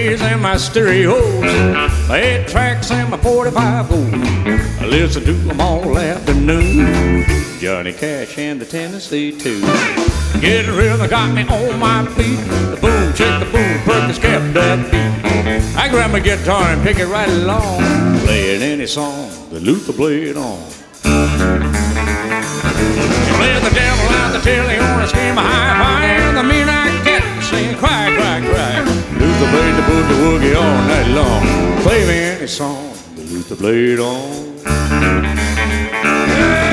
CDs and my stereos, my 8 tracks and my 45 gold. I listen to them all afternoon. Johnny Cash and the Tennessee too. Getting rhythm got me on my feet. The boom, check the boom, Perkins kept that beat. I grab my guitar and pick it right along, playing any song that Luther played on. He played the devil out the till he wanna scream a high and the midnight cat sing cry, cry, cry. Luther played the boogie woogie all night long. Play me any song that Luther played on.